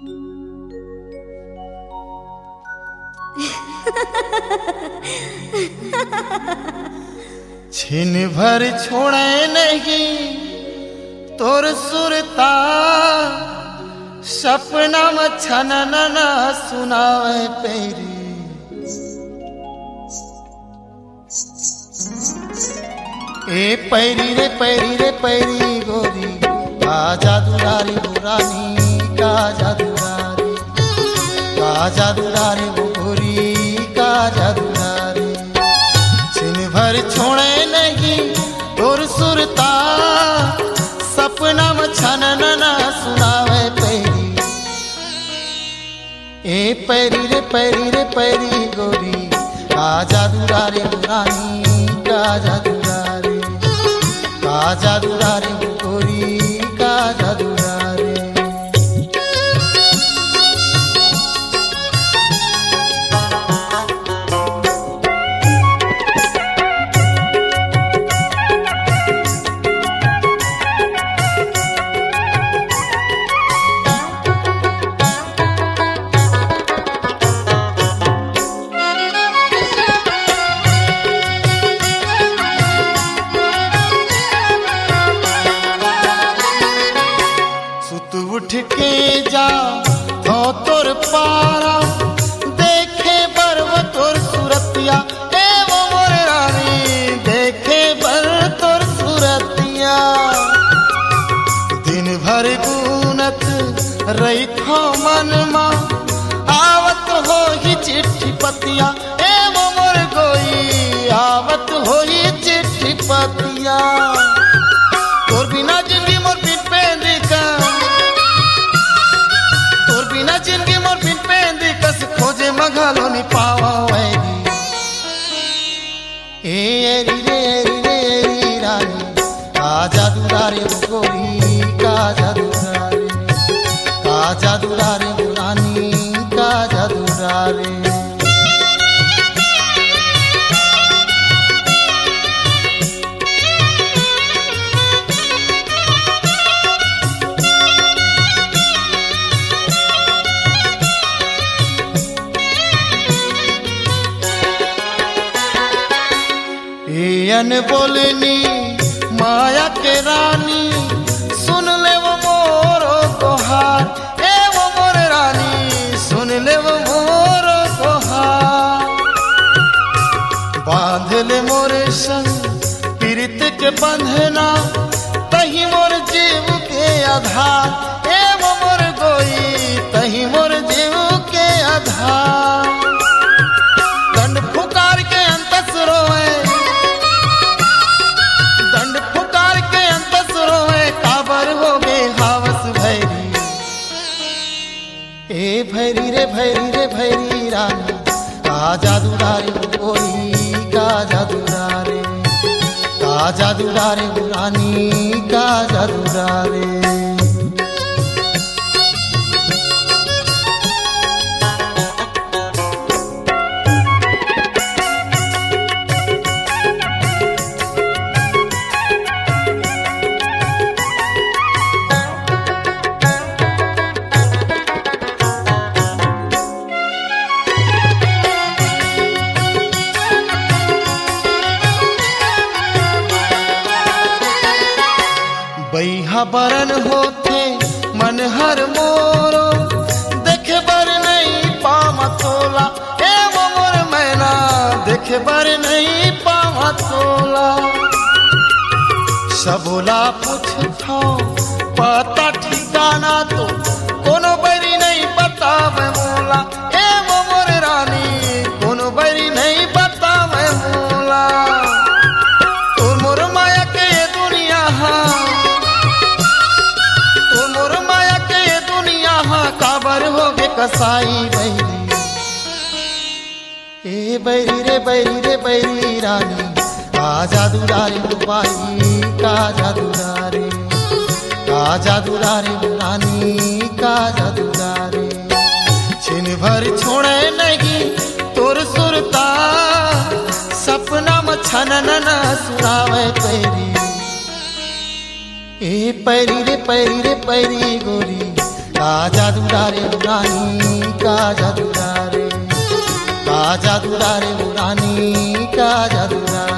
छिन भर छोड़े नहीं तोर सुरता, सपना में छनन न सुनावे पेरी। ए पैरी रे पैरी रे पैरी गोरी, का जादूदारी बुरानी का जादूदारी, का जादूदारी गोरी का जादूदारी। छिन भर छोड़े नहीं तोर सुरता, सपना में छनन न सुनावे पैरी। ए पैरी रे पैरी रे पैरी गोरी, का जादूदारी बुरानी का जादूदारी, का जादूदारी गोरी का जादूदारी। उठ के जा थो तोर पारा, देखे बरव तोर सूरतिया। ए वो मोर रानी देखे बर तोर सूरतिया। दिन भर गुनत रही थो मन मा, आवत हो ही चिट्ठी पतिया। ए वो मोर गोई आवत हो ही चिट्ठी पतिया। तोर बिना जिंदगी मोर पीठ पे दिखा, जिंदगी मोर पिन पे दिकस खोजे मघालो नि पावा वैरी। ए एरी रे एरी रे एरी रानी, का जादूदारी गोरी का जादूदारी, का जादूदारी रानी का जादूदारी। अन बोलनी माया के रानी, सुन ले वो मोरो तोहार। ए वो मोर रानी सुन ले वो मोरो तोहार। बांध ले मोरे संग पीरित के बंधना, तही मोर जीव के आधार। ए वो मोर गोई तही मोर जीव के आधार। दंड फुकार के अंतस रोए, दंड फुकार के अंतस रोए, काबर हो गए हावस भैरी। ए भैरी रे भैरी रे भैरी रानी, का जादूदारी गोरी का जादूदारी, का जादूदारी रानी का जादूदारी। बैहा बरन होते मन हर मोरो, देखे बर नहीं पावा तोला। ए वो मोर मैना देखे बर नहीं पावा तोला। सबोला पूछता पता ठिकाना, तो कोनो बरी नहीं बतावे मोला। ए वो मोर रानी कोनो बरी नहीं बतावे मोला। तो मोर माया के दुनिया काबर हो गे कसाई बैरी। ए बैरी रे बैरी रे बैरी रानी, का जादूदारी बाई का जादूदारी, का जादूदारी रानी का जादूदारी। छिन भर छोड़े नहीं तोर सुरता, सपना में छनन न सुनावे पैरी। ए पैरी रे पैरी रे पैरी गोरी, का जादू जादूरारे रानी का जादूरारे, का जादूरारे रानी का जादूरा।